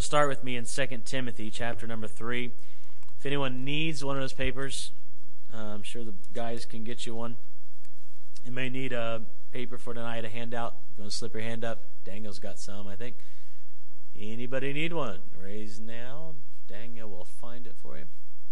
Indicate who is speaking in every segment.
Speaker 1: start with me in 2 Timothy chapter number 3. If anyone needs one of those papers, I'm sure the guys can get you one. You may need a paper for tonight, a handout. If you want to slip your hand up, Daniel's got some, I think. Anybody need one? Raise now. Daniel will find it for you.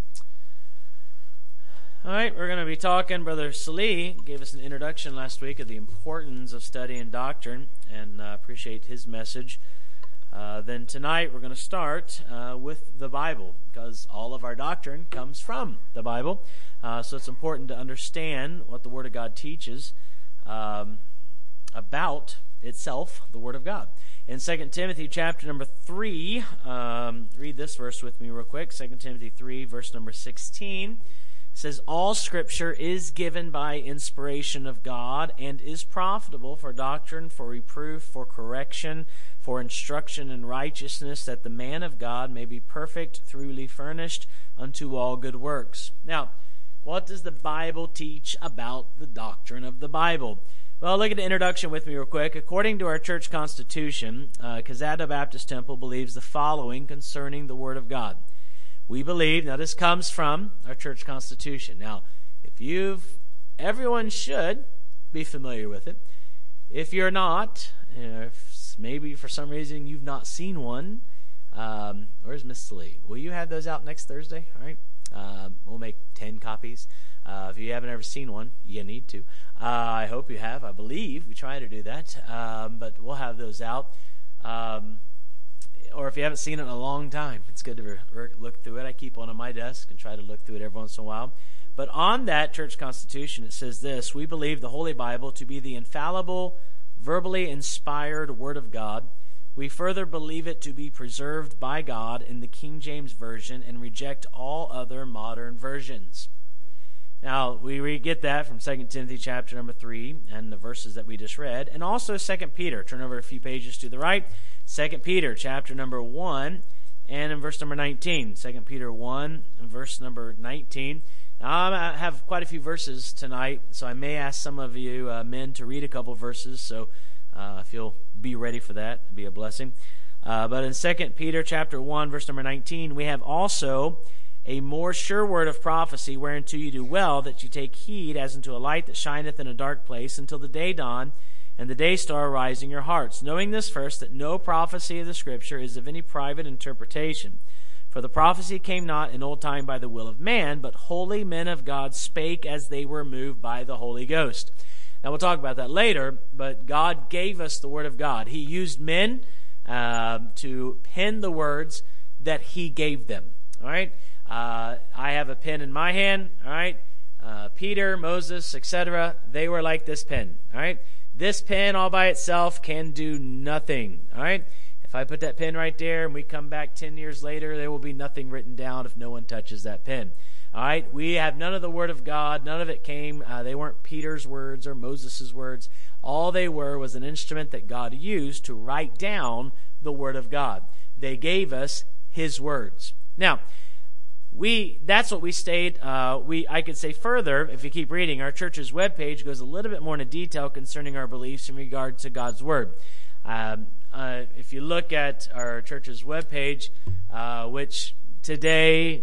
Speaker 1: All right, we're going to be talking. Brother Salih gave us an introduction last week of the importance of studying doctrine, and I appreciate his message. Then tonight we're going to start with the Bible, because all of our doctrine comes from the Bible. So it's important to understand what the Word of God teaches about itself, the Word of God. In 2 Timothy chapter number 3, read this verse with me real quick. 2 Timothy 3, verse number 16. It says, "All Scripture is given by inspiration of God and is profitable for doctrine, for reproof, for correction, for instruction in righteousness, that the man of God may be perfect, thoroughly furnished unto all good works." Now, what does the Bible teach about the doctrine of the Bible? Well, look at the introduction with me real quick. According to our church constitution, Cazado Baptist Temple believes the following concerning the Word of God. We believe, now this comes from our church constitution. Now, everyone should be familiar with it. If you're not, if maybe for some reason you've not seen one, where's Miss Lee? Will you have those out next Thursday? All right. We'll make 10 copies. If you haven't ever seen one, you need to. I hope you have. I believe we try to do that. But we'll have those out. Or if you haven't seen it in a long time, it's good to look through it. I keep one on my desk and try to look through it every once in a while. But on that church constitution, it says this: we believe the Holy Bible to be the infallible, verbally inspired Word of God. We further believe it to be preserved by God in the King James Version and reject all other modern versions. Now, we get that from 2 Timothy chapter number 3 and the verses that we just read. And also 2 Peter. Turn over a few pages to the right. 2 Peter chapter number 1 and in verse number 19. 2 Peter 1 and verse number 19. Now, I have quite a few verses tonight, so I may ask some of you men to read a couple verses. So if you'll be ready for that, it'd be a blessing. But in 2 Peter chapter 1, verse number 19, we have also a more sure word of prophecy, whereunto you do well that you take heed as unto a light that shineth in a dark place until the day dawn and the day star arise in your hearts, knowing this first, that no prophecy of the Scripture is of any private interpretation. For the prophecy came not in old time by the will of man, but holy men of God spake as they were moved by the Holy Ghost. Now we'll talk about that later, but God gave us the Word of God. He used men to pen the words that He gave them. All right? I have a pen in my hand. All right? Peter, Moses, etc., they were like this pen. All right? This pen all by itself can do nothing. All right? If I put that pen right there and we come back 10 years later, there will be nothing written down if no one touches that pen. All right? We have none of the Word of God. None of it came. They weren't Peter's words or Moses' words. All they were was an instrument that God used to write down the Word of God. They gave us His words. Now, that's what we stayed. I could say further, if you keep reading, our church's webpage goes a little bit more into detail concerning our beliefs in regard to God's Word. If you look at our church's webpage, which today,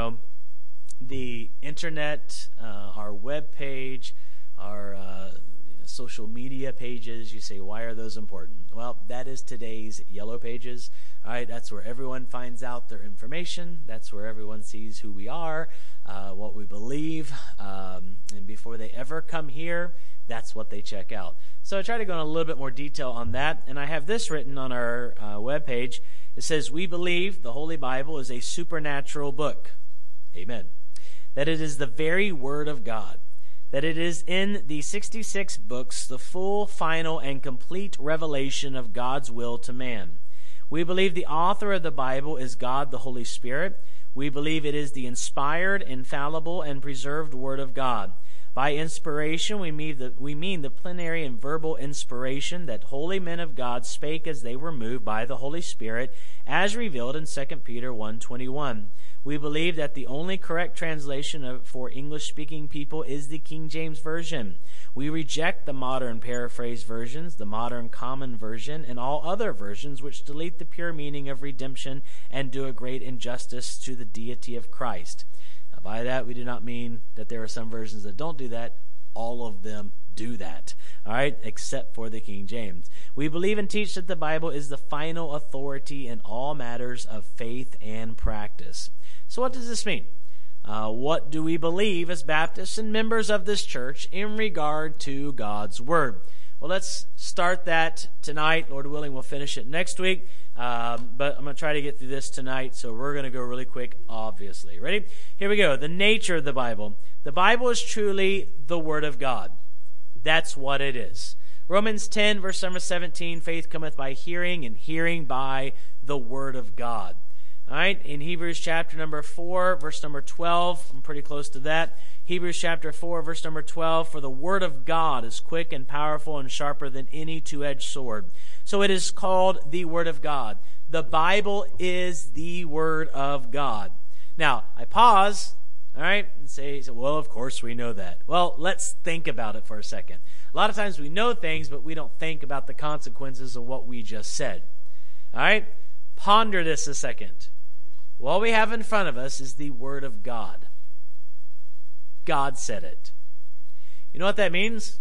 Speaker 1: the internet, our webpage, our social media pages, you say, why are those important? Well, that is today's yellow pages. All right, that's where everyone finds out their information. That's where everyone sees who we are, what we believe. And before they ever come here, that's what they check out. So I try to go in a little bit more detail on that. And I have this written on our webpage. It says, we believe the Holy Bible is a supernatural book. Amen. That it is the very Word of God. That it is in the 66 books the full, final, and complete revelation of God's will to man. We believe the author of the Bible is God the Holy Spirit. We believe it is the inspired, infallible, and preserved Word of God. By inspiration, we mean the plenary and verbal inspiration that holy men of God spake as they were moved by the Holy Spirit, as revealed in 2 Peter 1:21. We believe that the only correct translation for English-speaking people is the King James Version. We reject the modern paraphrase versions, the modern common version, and all other versions which delete the pure meaning of redemption and do a great injustice to the deity of Christ. Now, by that, we do not mean that there are some versions that don't do that. All of them do that, all right, except for the King James. We believe and teach that the Bible is the final authority in all matters of faith and practice. So what does this mean? What do we believe as Baptists and members of this church in regard to God's Word? Well, let's start that tonight. Lord willing, we'll finish it next week. But I'm going to try to get through this tonight, so we're going to go really quick, obviously. Ready? Here we go. The nature of the Bible. The Bible is truly the Word of God. That's what it is. Romans 10, verse number 17, faith cometh by hearing, and hearing by the Word of God. All right, in Hebrews chapter number 4, verse number 12, I'm pretty close to that. Hebrews chapter 4, verse number 12, for the Word of God is quick and powerful and sharper than any two-edged sword. So it is called the Word of God. The Bible is the Word of God. Now, I pause, all right, and say, well, of course we know that. Well, let's think about it for a second. A lot of times we know things, but we don't think about the consequences of what we just said. All right, ponder this a second. What we have in front of us is the Word of God. God said it. You know what that means?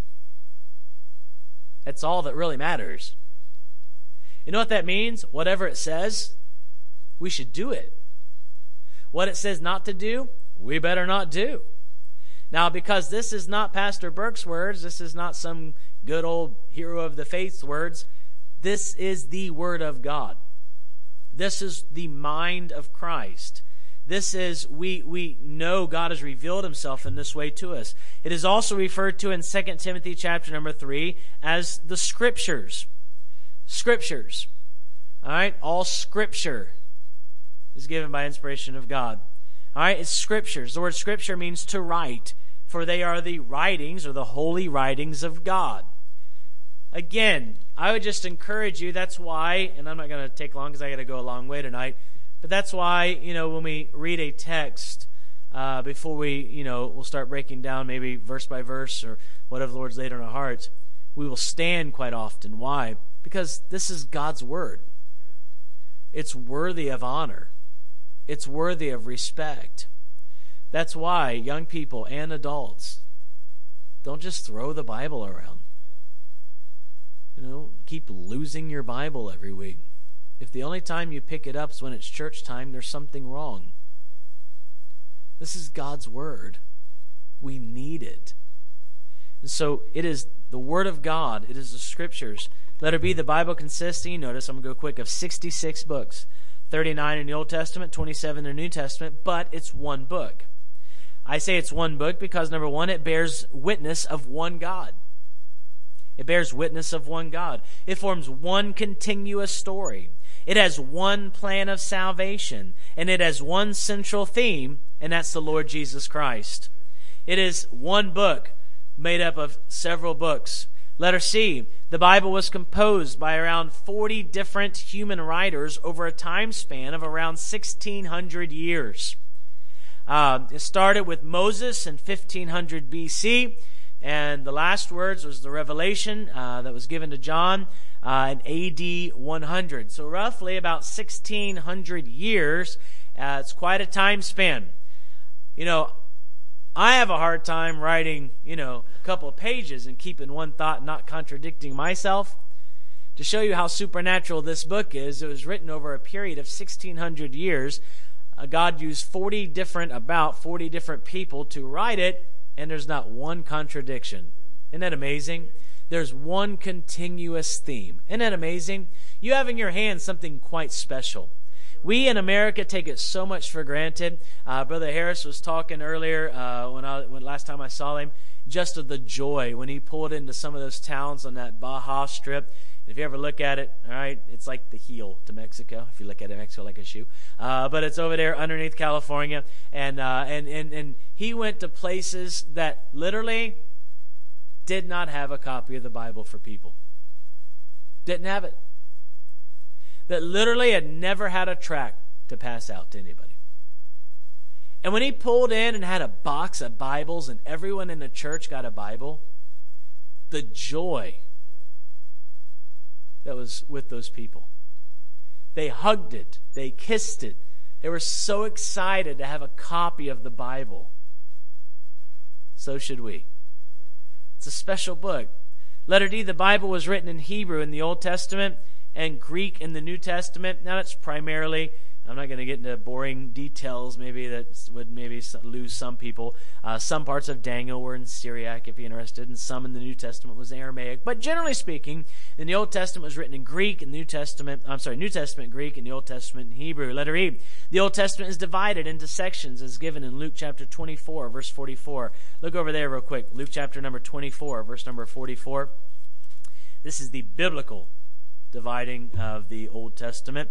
Speaker 1: That's all that really matters. You know what that means? Whatever it says, we should do it. What it says not to do, we better not do. Now, because this is not Pastor Burke's words, this is not some good old hero of the faith's words, this is the Word of God. This is the mind of Christ. This is, we know God has revealed himself in this way to us. It is also referred to in 2 Timothy chapter number 3 as the Scriptures. Scriptures. All right? All Scripture is given by inspiration of God. All right? It's Scriptures. The word Scripture means to write, for they are the writings or the holy writings of God. Again, I would just encourage you, that's why, and I'm not going to take long because I got to go a long way tonight, but that's why, when we read a text, before we, we'll start breaking down maybe verse by verse or whatever the Lord's laid on our hearts, we will stand quite often. Why? Because this is God's Word. It's worthy of honor. It's worthy of respect. That's why young people and adults, don't just throw the Bible around. Keep losing your Bible every week. If the only time you pick it up is when it's church time, there's something wrong. This is God's Word. We need it. And so it is the Word of God. It is the Scriptures. Let it be the Bible consisting, notice I'm going to go quick, of 66 books. 39 in the Old Testament, 27 in the New Testament, but it's one book. I say it's one book because, number one, it bears witness of one God. It bears witness of one God. It forms one continuous story. It has one plan of salvation, and it has one central theme, and that's the Lord Jesus Christ. It is one book made up of several books. Letter C, the Bible was composed by around 40 different human writers over a time span of around 1,600 years. It started with Moses in 1500 BC, and the last words was the revelation that was given to John in AD 100. So roughly about 1,600 years. It's quite a time span. I have a hard time writing, a couple of pages and keeping one thought, not contradicting myself. To show you how supernatural this book is, it was written over a period of 1,600 years. God used about 40 different people to write it, and there's not one contradiction. Isn't that amazing? There's one continuous theme. Isn't that amazing? You have in your hand something quite special. We in America take it so much for granted. Brother Harris was talking earlier when last time I saw him, just of the joy when he pulled into some of those towns on that Baja Strip. If you ever look at it, all right, it's like the heel to Mexico. If you look at it, Mexico like a shoe, but it's over there underneath California, and he went to places that literally did not have a copy of the Bible for people. Didn't have it. That literally had never had a tract to pass out to anybody. And when he pulled in and had a box of Bibles and everyone in the church got a Bible, the joy that was with those people. They hugged it. They kissed it. They were so excited to have a copy of the Bible. So should we. It's a special book. Letter D, the Bible was written in Hebrew in the Old Testament and Greek in the New Testament. Now that's primarily, I'm not going to get into boring details, maybe that would maybe lose some people. Some parts of Daniel were in Syriac, if you're interested, and some in the New Testament was Aramaic. But generally speaking, in the Old Testament was written in Greek, in New Testament Greek, and the Old Testament in Hebrew. Letter E, the Old Testament is divided into sections as given in Luke chapter 24, verse 44. Look over there real quick. Luke chapter number 24, verse number 44. This is the biblical dividing of the Old Testament.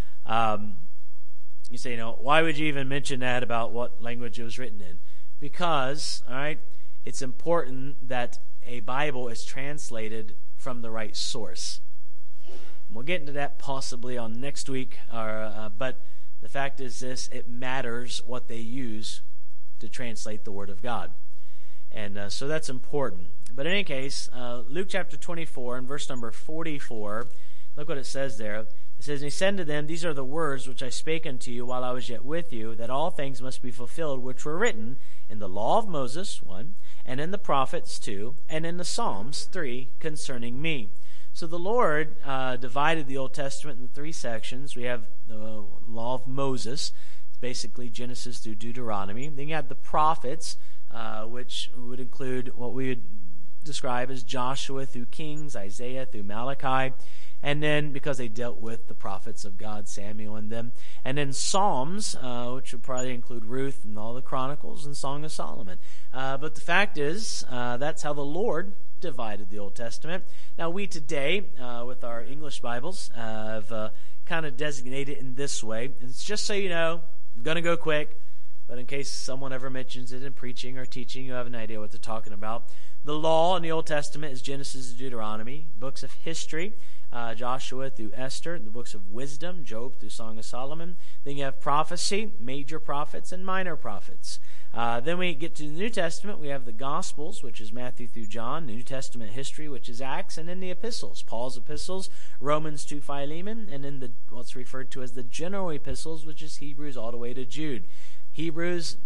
Speaker 1: You say, why would you even mention that about what language it was written in? Because, all right, it's important that a Bible is translated from the right source. We'll get into that possibly on next week, but the fact is this, it matters what they use to translate the Word of God. And so that's important. But in any case, Luke chapter 24 and verse number 44, look what it says there. It says, and he said to them, these are the words which I spake unto you while I was yet with you, that all things must be fulfilled which were written in the law of Moses, 1, and in the prophets, 2, and in the Psalms, 3, concerning me. So the Lord divided the Old Testament into 3 sections. We have the law of Moses, basically Genesis through Deuteronomy. Then you have the prophets, which would include what we would describe as Joshua through Kings, Isaiah through Malachi. And then, because they dealt with the prophets of God, Samuel and them. And then Psalms, which would probably include Ruth and all the Chronicles and Song of Solomon. But the fact is, that's how the Lord divided the Old Testament. Now, we today, with our English Bibles, have kind of designated it in this way. And it's just so you know, I'm going to go quick, but in case someone ever mentions it in preaching or teaching, you have an idea what they're talking about. The law in the Old Testament is Genesis and Deuteronomy. Books of history, Joshua through Esther, the books of wisdom, Job through Song of Solomon. Then you have prophecy, major prophets and minor prophets. Then we get to the New Testament. We have the Gospels, which is Matthew through John, New Testament history, which is Acts, and then the epistles, Paul's epistles, Romans to Philemon, and then what's referred to as the general epistles, which is Hebrews all the way to Jude. Hebrews,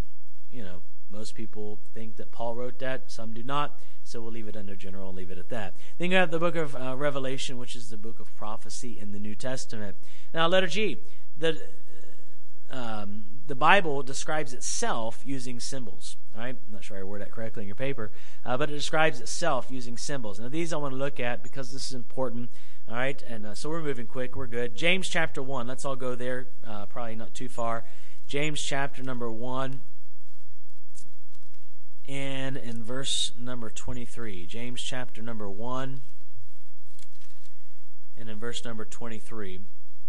Speaker 1: most people think that Paul wrote that. Some do not. So we'll leave it under general and leave it at that. Then you have the book of Revelation, which is the book of prophecy in the New Testament. Now, letter G, the Bible describes itself using symbols. All right? I'm not sure I worded that correctly in your paper, but it describes itself using symbols. Now, these I want to look at because this is important. All right? And so we're moving quick. We're good. James chapter 1. Let's all go there, probably not too far. James chapter number 1. And in verse number 23, James chapter number 1, and in verse number 23,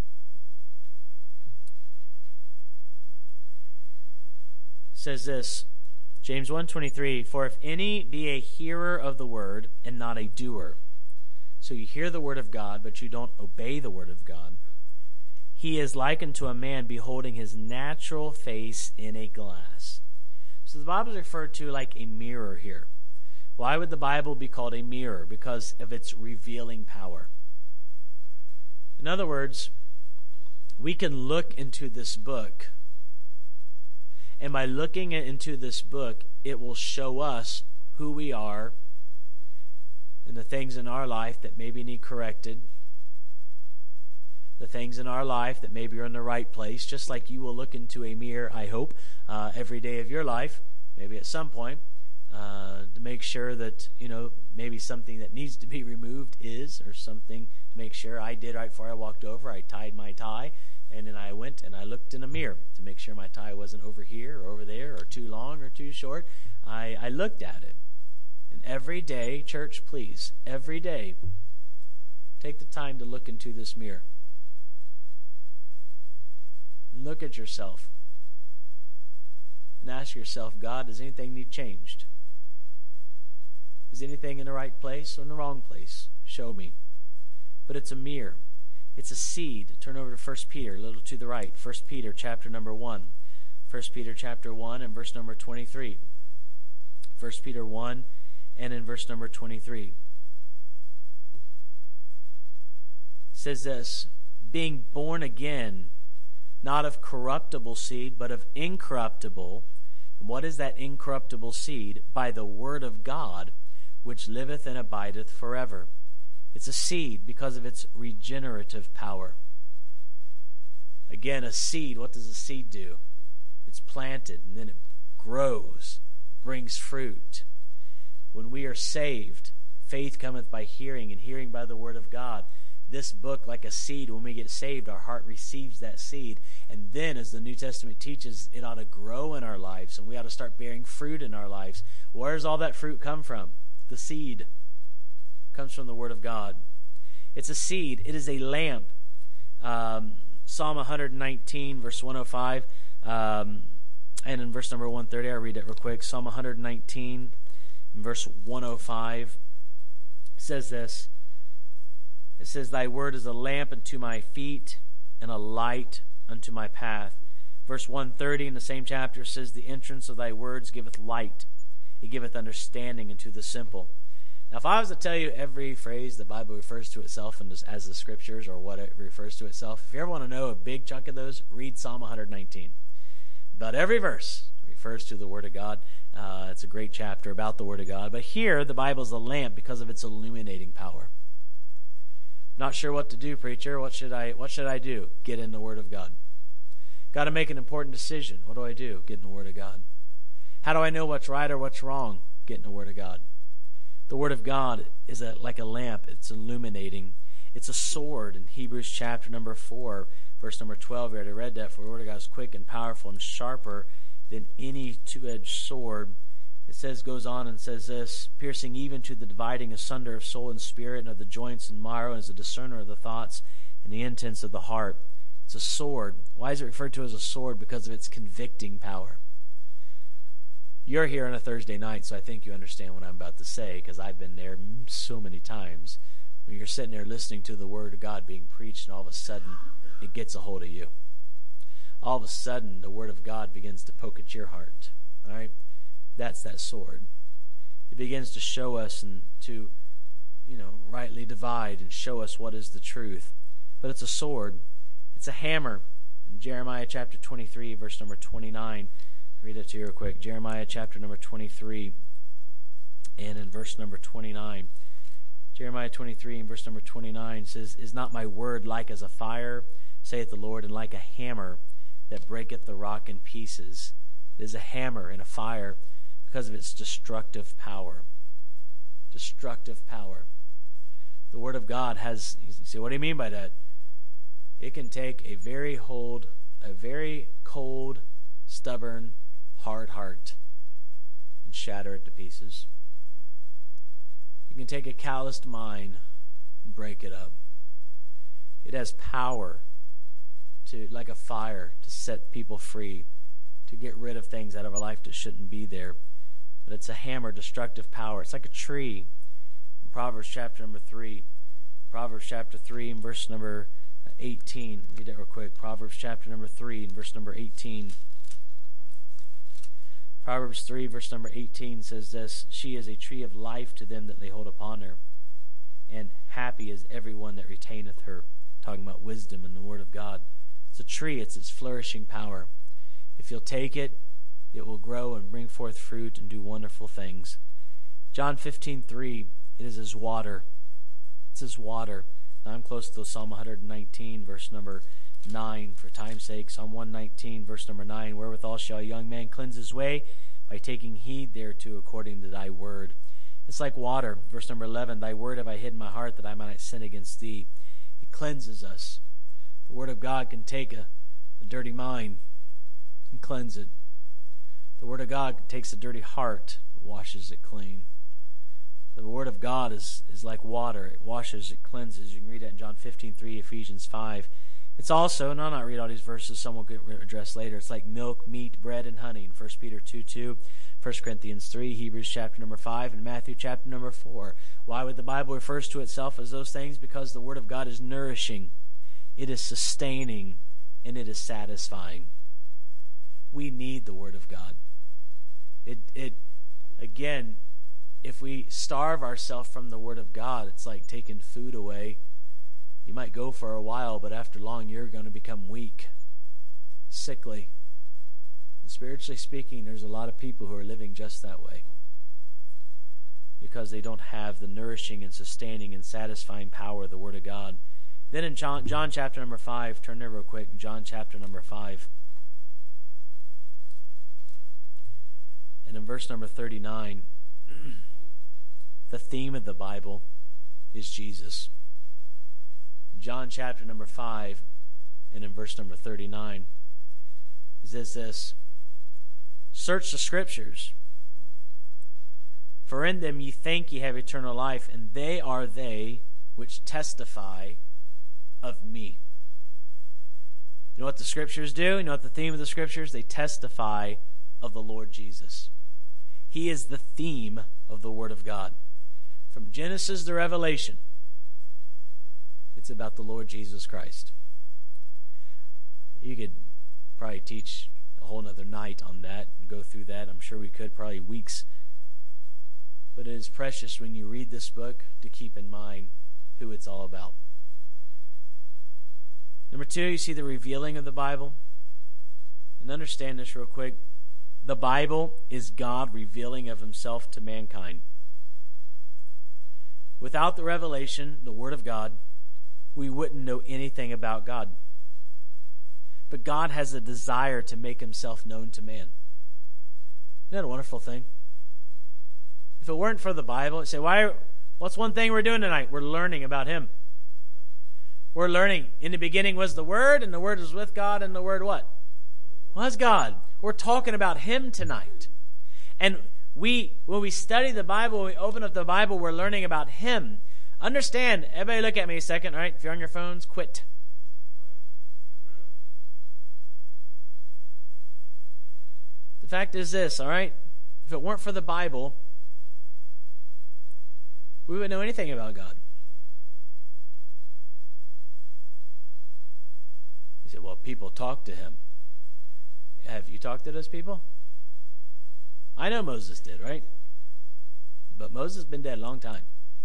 Speaker 1: says this, James 1:23, for if any be a hearer of the word and not a doer, so you hear the word of God, but you don't obey the word of God, he is likened to a man beholding his natural face in a glass. So the Bible is referred to like a mirror here. Why would the Bible be called a mirror? Because of its revealing power. In other words, we can look into this book, and by looking into this book, it will show us who we are and the things in our life that maybe need corrected, the things in our life that maybe are in the right place, just like you will look into a mirror, I hope, every day of your life, maybe at some point, to make sure that, maybe something that needs to be removed or something to make sure I did right before I walked over. I tied my tie, and then I went and I looked in a mirror to make sure my tie wasn't over here or over there or too long or too short. I looked at it. And every day, church, please, every day, take the time to look into this mirror. Look at yourself and ask yourself, God, does anything need changed? Is anything in the right place or in the wrong place? Show me. But it's a mirror. It's a seed. Turn over to 1 Peter, a little to the right. 1 Peter chapter number 1. 1 Peter chapter 1 and verse number 23. 1 Peter 1 and in verse number 23. It says this, being born again, not of corruptible seed, but of incorruptible. And what is that incorruptible seed? By the word of God, which liveth and abideth forever. It's a seed because of its regenerative power. Again, a seed, what does a seed do? It's planted and then it grows, brings fruit. When we are saved, faith cometh by hearing, and hearing by the word of God. This book, like a seed, when we get saved, our heart receives that seed. And then, as the New Testament teaches, it ought to grow in our lives, and we ought to start bearing fruit in our lives. Where does all that fruit come from? The seed. It comes from the Word of God. It's a seed. It is a lamp. Psalm 119, verse 105, and in verse number 130, I'll read it real quick. Psalm 119, verse 105, says this. It says, thy word is a lamp unto my feet and a light unto my path. Verse 130 in the same chapter says, the entrance of thy words giveth light. It giveth understanding unto the simple. Now, if I was to tell you every phrase the Bible refers to itself as the Scriptures, or what it refers to itself, if you ever want to know a big chunk of those, read Psalm 119. About every verse refers to the Word of God. It's a great chapter about the Word of God. But here, the Bible is a lamp because of its illuminating power. Not sure what to do, preacher. What should I do? Get in the Word of God. Got to make an important decision. What do I do? Get in the Word of God. How do I know what's right or what's wrong? Get in the Word of God. The Word of God is like a lamp. It's illuminating. It's a sword. In Hebrews chapter number 4, verse number 12, we already read that. For the Word of God is quick and powerful and sharper than any two-edged sword. It goes on and says this, piercing even to the dividing asunder of soul and spirit and of the joints and marrow, and is a discerner of the thoughts and the intents of the heart. It's a sword. Why is it referred to as a sword? Because of its convicting power. You're here on a Thursday night, so I think you understand what I'm about to say, because I've been there so many times. When you're sitting there listening to the Word of God being preached, and all of a sudden it gets a hold of you. All of a sudden the Word of God begins to poke at your heart. All right? That's that sword. It begins to show us and to, rightly divide and show us what is the truth. But it's a sword. It's a hammer. In Jeremiah chapter 23, verse number 29, read it to you real quick. Jeremiah chapter number 23 and in verse number 29. Jeremiah 23 and verse number 29 says, is not my word like as a fire, saith the Lord, and like a hammer that breaketh the rock in pieces? It is a hammer and a fire, because of its destructive power. Destructive power. The Word of God has, you say, what do you mean by that? It can take a very cold, stubborn, hard heart and shatter it to pieces. It can take a calloused mind and break it up. It has power like a fire, to set people free, to get rid of things out of our life that shouldn't be there. But it's a hammer, destructive power. It's like a tree. In Proverbs chapter number 3. Proverbs chapter 3 and verse number 18. Read that real quick. Proverbs chapter number 3 and verse number 18. Proverbs 3 verse number 18 says this, she is a tree of life to them that lay hold upon her, and happy is everyone that retaineth her. Talking about wisdom and the Word of God. It's a tree. It's its flourishing power. If you'll take it, it will grow and bring forth fruit and do wonderful things. John 15:3, it is as water. It's as water. Now I'm close to Psalm 119, verse number 9, for time's sake. Psalm 119, verse number 9, wherewithal shall a young man cleanse his way? By taking heed thereto according to thy word. It's like water. Verse number 11, thy word have I hid in my heart that I might not sin against thee. It cleanses us. The Word of God can take a dirty mind and cleanse it. The Word of God takes a dirty heart and washes it clean. The Word of God is like water. It washes, it cleanses. You can read that in John 15:3, Ephesians 5. It's also, and I'll not read all these verses, some will get addressed later. It's like milk, meat, bread, and honey in 1 Peter 2:2, 1 Corinthians 3, Hebrews chapter number 5, and Matthew chapter number 4. Why would the Bible refer to itself as those things? Because the Word of God is nourishing, it is sustaining, and it is satisfying. We need the Word of God. Again, if we starve ourselves from the Word of God, it's like taking food away. You might go for a while, but after long, you're going to become weak, sickly. And spiritually speaking, there's a lot of people who are living just that way because they don't have the nourishing and sustaining and satisfying power of the Word of God. Then in John chapter number 5, turn there real quick, John chapter number 5. And in verse number 39, the theme of the Bible is Jesus. John chapter number 5, and in verse number 39, it says this, "Search the Scriptures, for in them ye think ye have eternal life, and they are they which testify of me." You know what the Scriptures do? You know what the theme of the Scriptures? They testify of the Lord Jesus. He is the theme of the Word of God. From Genesis to Revelation, it's about the Lord Jesus Christ. You could probably teach a whole nother night on that and go through that. I'm sure we could, probably weeks. But it is precious when you read this book to keep in mind who it's all about. Number 2, you see the revealing of the Bible. And understand this real quick. The Bible is God revealing of himself to mankind. Without the revelation, the Word of God, we wouldn't know anything about God. But God has a desire to make himself known to man. Isn't that a wonderful thing? If it weren't for the Bible, you'd say, what's one thing we're doing tonight? We're learning about him. We're learning. In the beginning was the Word, and the Word was with God, and the Word what? Was God. We're talking about him tonight. And when we study the Bible, when we open up the Bible, we're learning about him. Understand, everybody look at me a second, all right? If you're on your phones, quit. The fact is this, all right? If it weren't for the Bible, we wouldn't know anything about God. You say, well, people talk to him. Have you talked to those people? I know Moses did, right? But Moses has been dead a long time.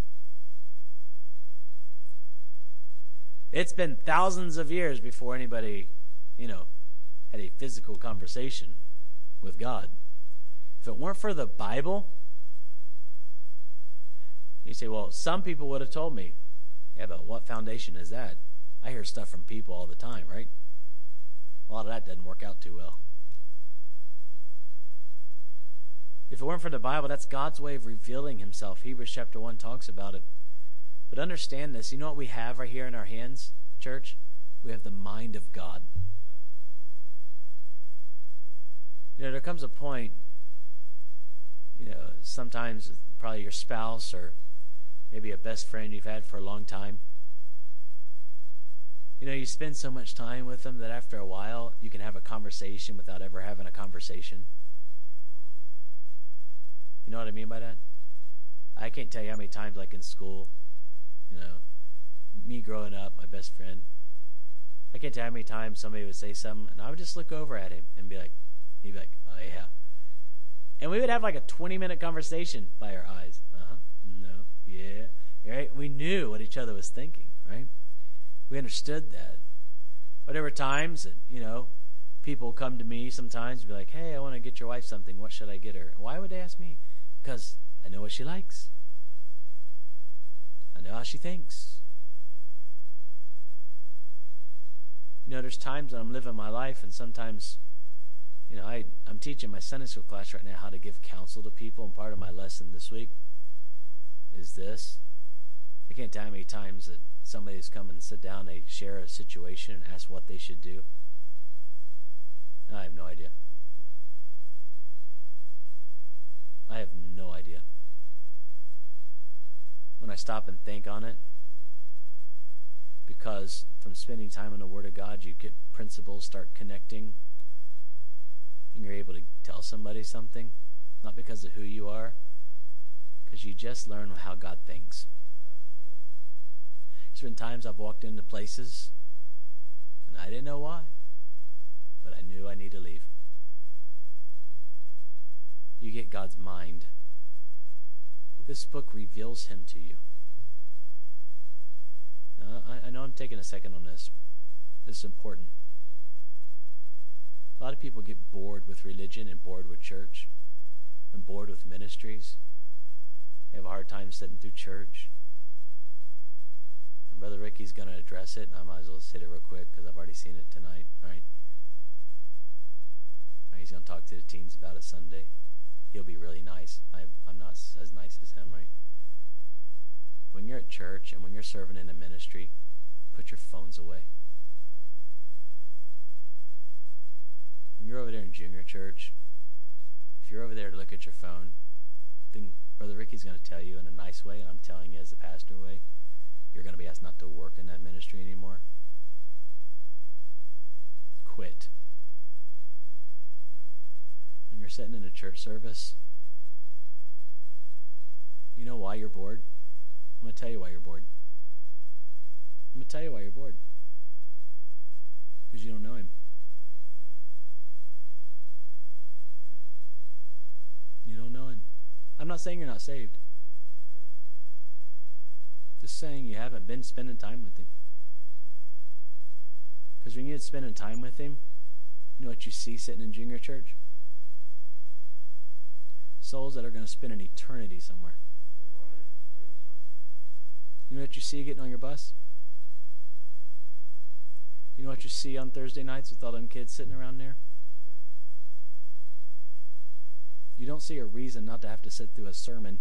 Speaker 1: It's been thousands of years before anybody, had a physical conversation with God. If it weren't for the Bible, you say, well, some people would have told me. Yeah, but what foundation is that? I hear stuff from people all the time, right? A lot of that doesn't work out too well. If it weren't for the Bible, that's God's way of revealing himself. Hebrews chapter 1 talks about it. But understand this. You know what we have right here in our hands, church? We have the mind of God. There comes a point, sometimes probably your spouse or maybe a best friend you've had for a long time. You spend so much time with them that after a while you can have a conversation without ever having a conversation. You know what I mean by that? I can't tell you how many times, like in school, me growing up, my best friend, I can't tell you how many times somebody would say something, and I would just look over at him and he'd be like, oh yeah. And we would have like a 20-minute conversation by our eyes. No, yeah. Right? We knew what each other was thinking, right? We understood that. Whatever times that, people come to me sometimes and be like, hey, I want to get your wife something. What should I get her? Why would they ask me? Because I know what she likes. I know how she thinks. There's times that I'm living my life, and sometimes, I'm teaching my Sunday school class right now how to give counsel to people, and part of my lesson this week is this. I can't tell you how many times that somebody's come and sit down, they share a situation and ask what they should do. I have no idea. I have no idea. When I stop and think on it, because from spending time in the Word of God, you get principles start connecting, and you're able to tell somebody something, not because of who you are, because you just learn how God thinks. There's been times I've walked into places, and I didn't know why, but I knew I need to leave. You get God's mind. This book reveals him to you. Now, I know I'm taking a second on this. This is important. A lot of people get bored with religion and bored with church and bored with ministries. They have a hard time sitting through church. And Brother Ricky's going to address it, and I might as well just hit it real quick because I've already seen it tonight. All right. He's going to talk to the teens about it Sunday. He'll be really nice. I'm not as nice as him, right? When you're at church and when you're serving in a ministry, put your phones away. When you're over there in junior church, if you're over there to look at your phone, then Brother Ricky's going to tell you in a nice way, and I'm telling you as a pastor way, you're going to be asked not to work in that ministry anymore. Quit. When you're sitting in a church service, you know why you're bored? I'm going to tell you why you're bored. I'm going to tell you why you're bored. Because you don't know him. You don't know him. I'm not saying you're not saved. Just saying you haven't been spending time with him. Because when you're spending time with him, you know what you see sitting in junior church? Souls that are going to spend an eternity somewhere. You know what you see getting on your bus? You know what you see on Thursday nights with all them kids sitting around there? You don't see a reason not to have to sit through a sermon.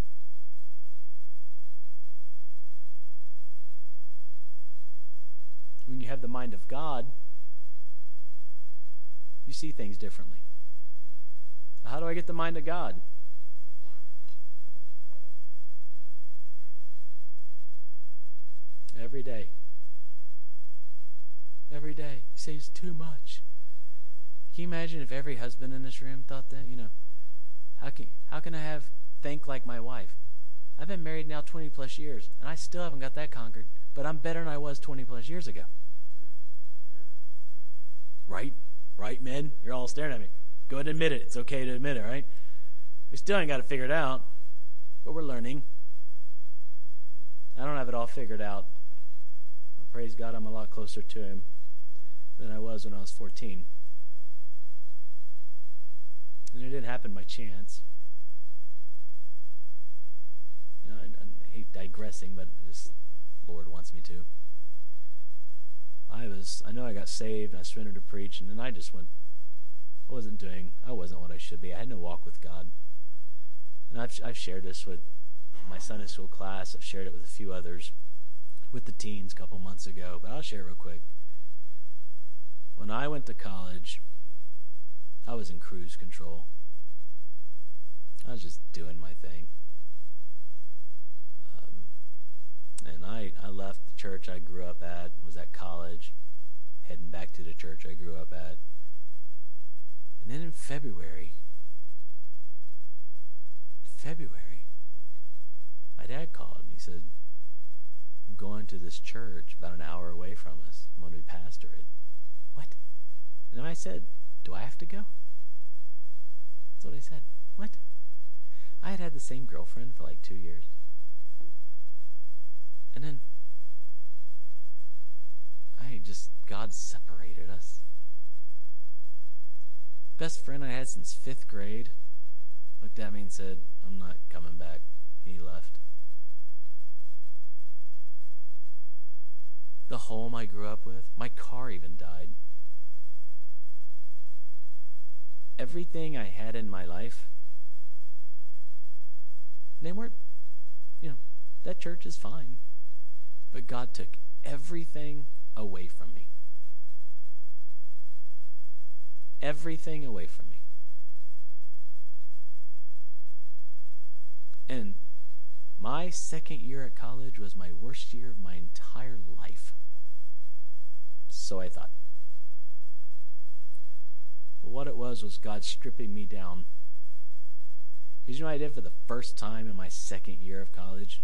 Speaker 1: When you have the mind of God, you see things differently. How do I get the mind of God? Every day. Every day. You say it's too much. Can you imagine if every husband in this room thought that? How can I think like my wife? I've been married now 20 plus years, and I still haven't got that conquered, but I'm better than I was 20 plus years ago. Right? Right, men? You're all staring at me. Go ahead and admit it. It's okay to admit it, right? We still ain't got it figured out, but we're learning. I don't have it all figured out. But praise God, I'm a lot closer to him than I was when I was 14. And it didn't happen by chance. I hate digressing, but just Lord wants me to. I know I got saved and I surrendered to preach, and then I just went. I wasn't what I should be. I had no walk with God. And I've shared this with my Sunday school class. I've shared it with a few others, with the teens a couple months ago, but I'll share it real quick. When I went to college, I was in cruise control. I was just doing my thing. And I left the church I grew up at, was at college, heading back to the church I grew up at. And then in February, my dad called and he said, I'm going to this church about an hour away from us. I'm going to be pastor it. What? And I said, do I have to go? That's what I said. What? I had the same girlfriend for like 2 years. And then God separated us. Best friend I had since 5th grade looked at me and said, I'm not coming back. He left. The home I grew up with, my car even died. Everything I had in my life, they weren't, that church is fine. But God took everything away from me. Everything away from me. And my second year at college was my worst year of my entire life. So I thought. But what it was God stripping me down. Because you know what I did for the first time in my second year of college?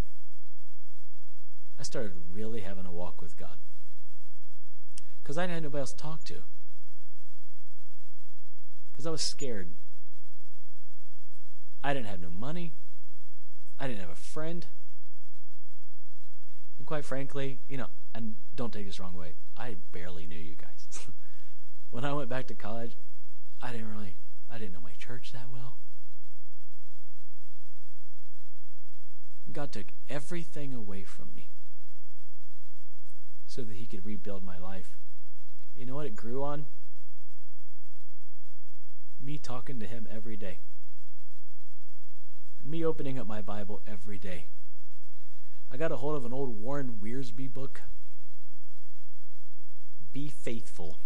Speaker 1: I started really having a walk with God. Because I didn't have nobody else to talk to. Because I was scared. I didn't have no money. I didn't have a friend. And quite frankly, and don't take this the wrong way, I barely knew you guys. When I went back to college, I didn't know my church that well. God took everything away from me so that he could rebuild my life. You know what it grew on? Me talking to him every day. Me opening up my Bible every day. I got a hold of an old Warren Wiersbe book. Be Faithful.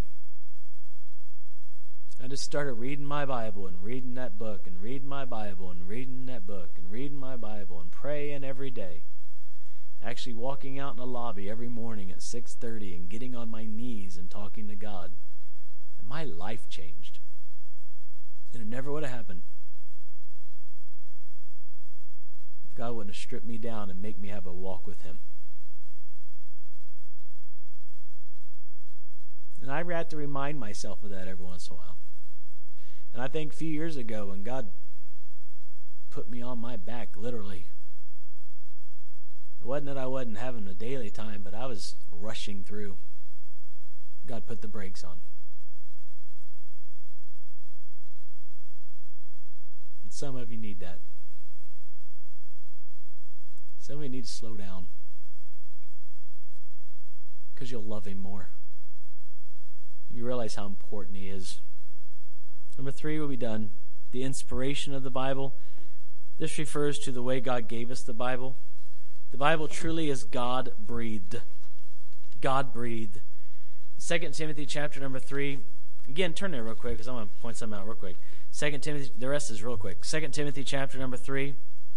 Speaker 1: I just started reading my Bible and reading that book and reading my Bible and reading that book and reading my Bible and praying every day. Actually walking out in the lobby every morning at 6:30 and getting on my knees and talking to God. And my life changed. And it never would have happened if God wouldn't have stripped me down and make me have a walk with him. And I had to remind myself of that every once in a while. And I think a few years ago when God put me on my back, literally, it wasn't that I wasn't having a daily time, but I was rushing through. God put the brakes on. And some of you need that. Some of you need to slow down because you'll love him more. You realize how important he is. Number 3 will be done. The inspiration of the Bible. This refers to the way God gave us the Bible. The Bible truly is God-breathed. God-breathed. 2 Timothy chapter number 3. Again, turn there real quick because I'm going to point something out real quick. 2 Timothy, the rest is real quick. 2 Timothy chapter number 3.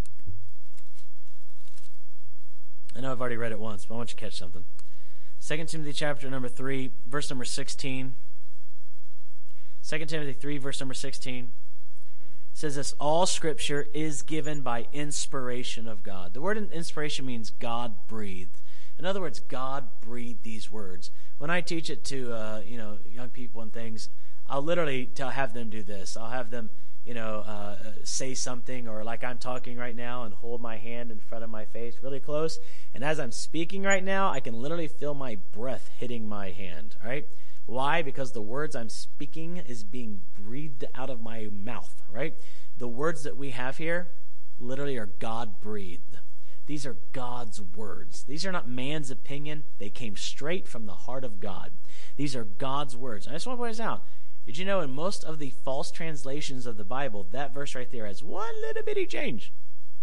Speaker 1: I know I've already read it once, but I want you to catch something. 2 Timothy chapter number 3, verse number 16. 2 Timothy 3, verse number 16. Says this, all Scripture is given by inspiration of God. The word inspiration means God-breathed. In other words, God breathed these words. When I teach it to young people and things, I'll literally have them do this. I'll have them say something, or like I'm talking right now and hold my hand in front of my face really close. And as I'm speaking right now, I can literally feel my breath hitting my hand. All right? Why? Because the words I'm speaking is being breathed out of my mouth. Right? The words that we have here literally are God-breathed. These are God's words. These are not man's opinion. They came straight from the heart of God. These are God's words. And I just want to point this out. Did you know in most of the false translations of the Bible, that verse right there has one little bitty change?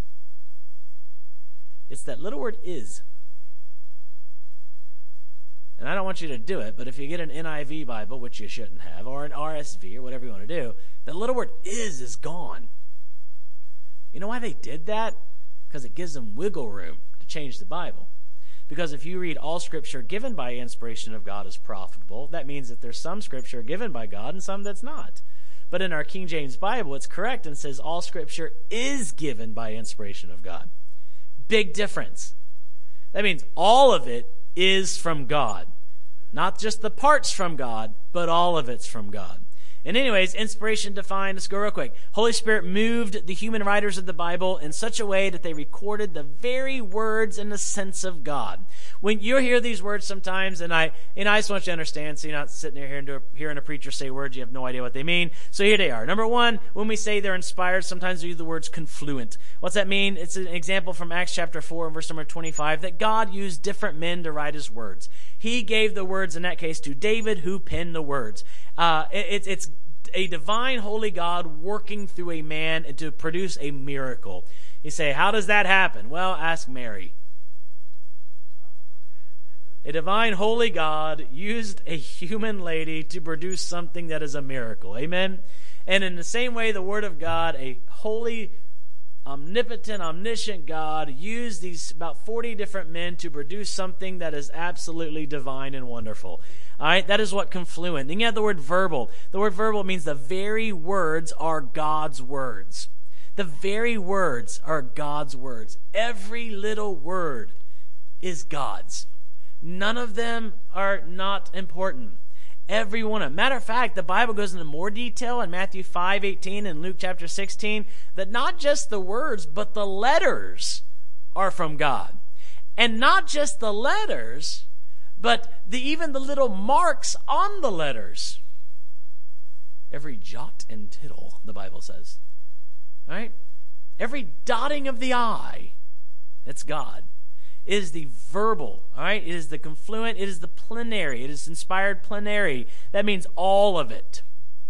Speaker 1: It's that little word is. And I don't want you to do it, but if you get an NIV Bible, which you shouldn't have, or an RSV, or whatever you want to do, that little word is gone. You know why they did that? Because it gives them wiggle room to change the Bible. Because if you read all Scripture given by inspiration of God is profitable, that means that there's some Scripture given by God and some that's not. But in our King James Bible, it's correct and says all Scripture is given by inspiration of God. Big difference. That means all of it is from God. Not just the parts from God, but all of it's from God. And anyways, inspiration defined, let's go real quick. Holy Spirit moved the human writers of the Bible in such a way that they recorded the very words and the sense of God. When you hear these words sometimes, and I just want you to understand, so you're not sitting there hearing a preacher say words, you have no idea what they mean. So here they are. Number 1, when we say they're inspired, sometimes we use the words confluent. What's that mean? It's an example from Acts chapter 4 and verse number 25, that God used different men to write his words. He gave the words, in that case, to David, who penned the words. It's a divine, holy God working through a man to produce a miracle. You say, how does that happen? Well, ask Mary. A divine, holy God used a human lady to produce something that is a miracle. Amen? And in the same way, the Word of God, a holy, omnipotent, omniscient God used these about 40 different men to produce something that is absolutely divine and wonderful. All right, that is what confluent. Then you have the word verbal. The word verbal means the very words are God's words. The very words are God's words. Every little word is God's. None of them are not important. Every one of them. Matter of fact, the Bible goes into more detail in Matthew 5:18 and Luke chapter 16 that not just the words, but the letters are from God. And not just the letters, but even the little marks on the letters. Every jot and tittle, the Bible says. All right? Every dotting of the I, it's God. It is the verbal, all right? It is the confluent, it is the plenary, it is inspired plenary. That means all of it.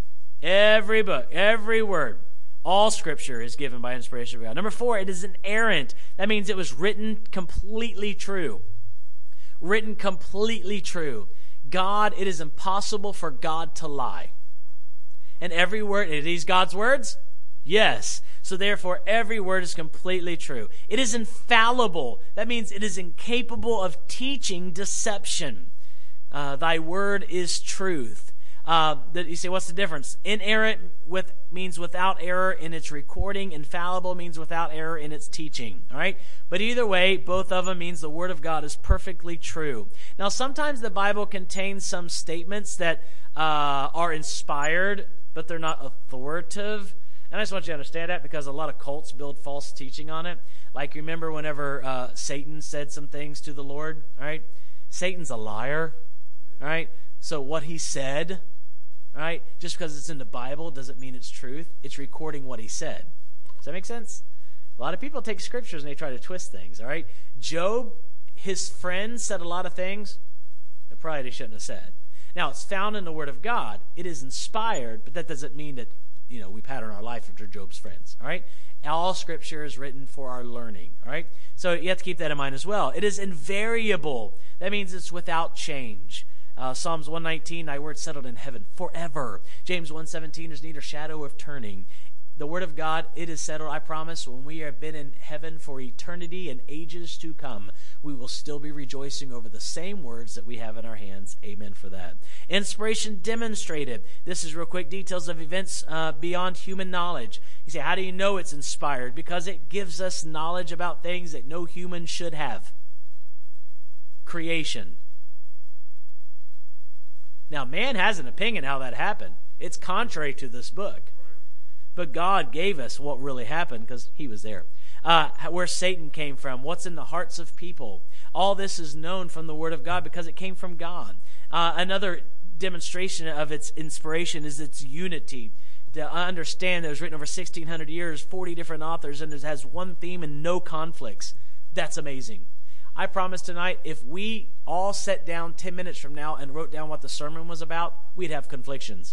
Speaker 1: Every book, every word, all Scripture is given by inspiration of God. Number 4, it is inerrant. That means it was written completely true. Written completely true. God, it is impossible for God to lie. And every word, are these God's words? Yes. So therefore, every word is completely true. It is infallible. That means it is incapable of teaching deception. Thy word is truth. You say, what's the difference? Inerrant means without error in its recording. Infallible means without error in its teaching. All right? But either way, both of them means the word of God is perfectly true. Now, sometimes the Bible contains some statements that are inspired, but they're not authoritative. And I just want you to understand that because a lot of cults build false teaching on it. Like, you remember whenever Satan said some things to the Lord, all right? Satan's a liar, all right? So what he said, all right, just because it's in the Bible doesn't mean it's truth. It's recording what he said. Does that make sense? A lot of people take scriptures and they try to twist things, all right? Job, his friends said a lot of things that probably they shouldn't have said. Now, it's found in the Word of God. It is inspired, but that doesn't mean that we pattern our life after Job's friends, all right? All Scripture is written for our learning, all right? So you have to keep that in mind as well. It is invariable. That means it's without change. Psalms 119, thy word settled in heaven forever. James 1:17, there's neither shadow of turning. The Word of God, it is settled. I promise when we have been in heaven for eternity and ages to come, we will still be rejoicing over the same words that we have in our hands. Amen for that. Inspiration demonstrated. This is real quick details of events beyond human knowledge. You say, how do you know it's inspired? Because it gives us knowledge about things that no human should have. Creation. Now, man has an opinion how that happened. It's contrary to this book. But God gave us what really happened because he was there. Where Satan came from, what's in the hearts of people. All this is known from the Word of God because it came from God. Another demonstration of its inspiration is its unity. To understand that it was written over 1,600 years, 40 different authors, and it has one theme and no conflicts. That's amazing. I promise tonight, if we all sat down 10 minutes from now and wrote down what the sermon was about, we'd have conflictions.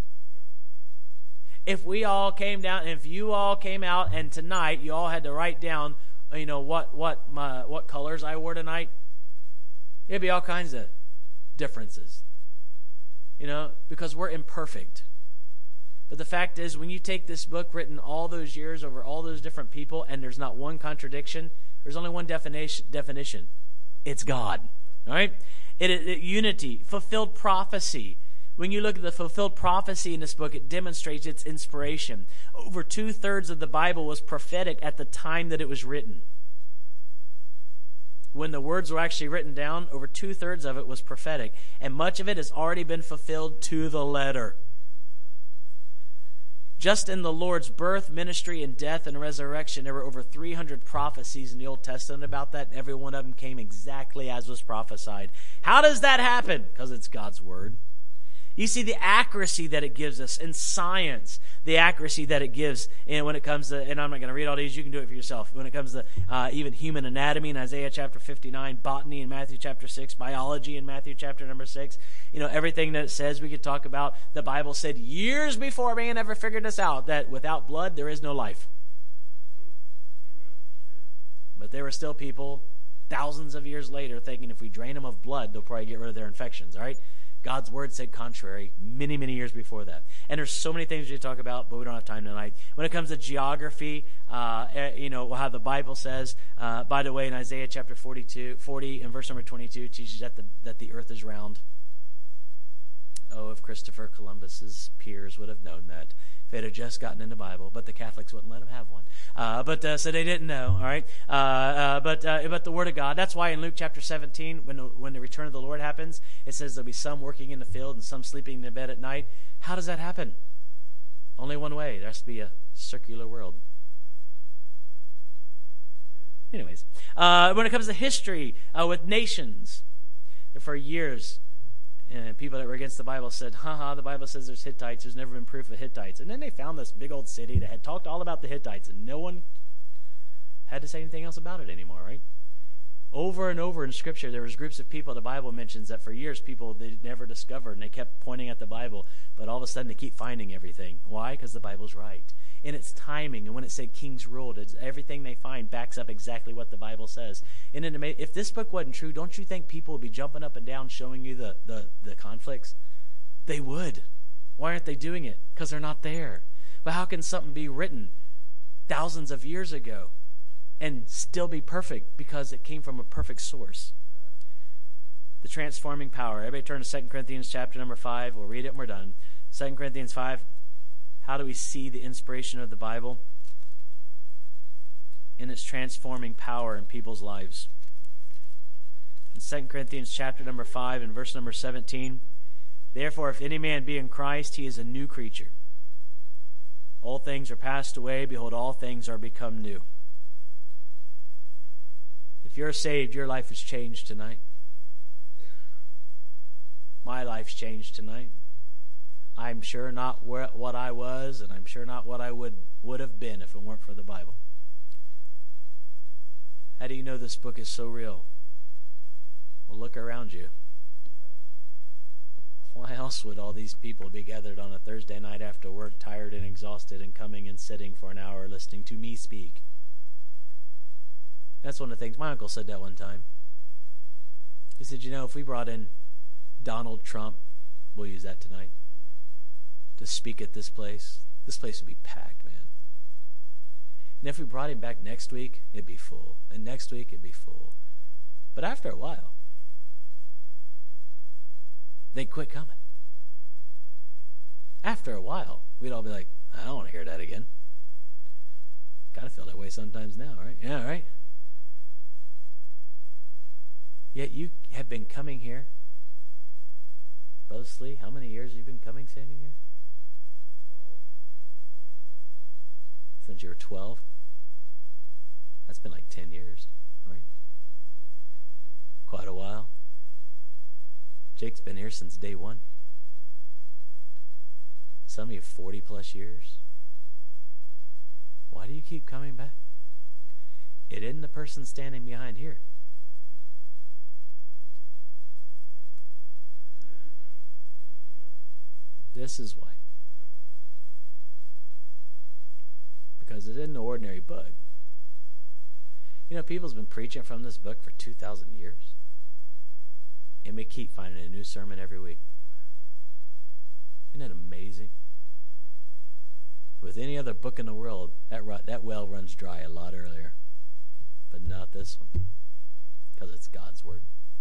Speaker 1: If we all came down, and if you all came out, and tonight you all had to write down, what colors I wore tonight, it'd be all kinds of differences, because we're imperfect. But the fact is, when you take this book written all those years over all those different people, and there's not one contradiction, there's only one definition. It's God. All right? Unity, fulfilled prophecy. When you look at the fulfilled prophecy in this book, it demonstrates its inspiration. Over 2/3 of the Bible was prophetic at the time that it was written. When the words were actually written down, over 2/3 of it was prophetic. And much of it has already been fulfilled to the letter. Just in the Lord's birth, ministry, and death and resurrection, there were over 300 prophecies in the Old Testament about that. Every one of them came exactly as was prophesied. How does that happen? Because it's God's Word. You see the accuracy that it gives us in science, the accuracy that it gives, and when it comes to, and I'm not going to read all these, you can do it for yourself. When it comes to even human anatomy in Isaiah chapter 59, botany in Matthew chapter 6, biology in Matthew chapter number 6, everything that it says we could talk about. The Bible said years before man ever figured this out, that without blood there is no life. But there were still people thousands of years later thinking if we drain them of blood, they'll probably get rid of their infections, all right? God's Word said contrary many, many years before that. And there's so many things we talk about, but we don't have time tonight. When it comes to geography, how the Bible says, by the way, in Isaiah chapter 40 and verse number 22, teaches that the earth is round. Oh, if Christopher Columbus's peers would have known that. If they'd have just gotten in the Bible, but the Catholics wouldn't let them have one. So they didn't know, all right? But the Word of God. That's why in Luke chapter 17, when the return of the Lord happens, it says there'll be some working in the field and some sleeping in their bed at night. How does that happen? Only one way. There has to be a circular world. Anyways, when it comes to history with nations, for years, people that were against the Bible said, the Bible says there's Hittites. There's never been proof of Hittites. And then they found this big old city that had talked all about the Hittites, and no one had to say anything else about it anymore, right? Over and over in Scripture, there was groups of people the Bible mentions that for years people they never discovered, and they kept pointing at the Bible, but all of a sudden they keep finding everything. Why? Because the Bible's right. In its timing, and when it said kings ruled, everything they find backs up exactly what the Bible says. And if this book wasn't true, don't you think people would be jumping up and down showing you the conflicts? They would. Why aren't they doing it? Because they're not there. But how can something be written thousands of years ago and still be perfect? Because it came from a perfect source. The transforming power. Everybody turn to 2 Corinthians chapter number 5. We'll read it and we're done. 2 Corinthians 5. How do we see the inspiration of the Bible? In its transforming power in people's lives. In 2 Corinthians chapter number 5 and verse number 17, therefore, if any man be in Christ, he is a new creature. All things are passed away. Behold, all things are become new. If you're saved, your life has changed tonight. My life's changed tonight. I'm sure not what I was, and I'm sure not what I would have been if it weren't for the Bible. How do you know this book is so real? Well, look around you. Why else would all these people be gathered on a Thursday night after work, tired and exhausted, and coming and sitting for an hour listening to me speak? That's one of the things. My uncle said that one time. He said, if we brought in Donald Trump, we'll use that tonight, to speak at this place would be packed, man. And if we brought him back next week, it'd be full. And next week, it'd be full. But after a while, they'd quit coming. After a while, we'd all be like, I don't want to hear that again. Kind of feel that way sometimes now, right? Yeah, right? Yet you have been coming here. Brother Slee, how many years have you been coming, standing here? Since you were 12? That's been like 10 years, right? Quite a while. Jake's been here since day one. Some of you 40 plus years. Why do you keep coming back? It isn't the person standing behind here. This is why. Because it isn't an ordinary book. People's been preaching from this book for 2,000 years. And we keep finding a new sermon every week. Isn't that amazing? With any other book in the world, that well runs dry a lot earlier. But not this one. Because it's God's Word.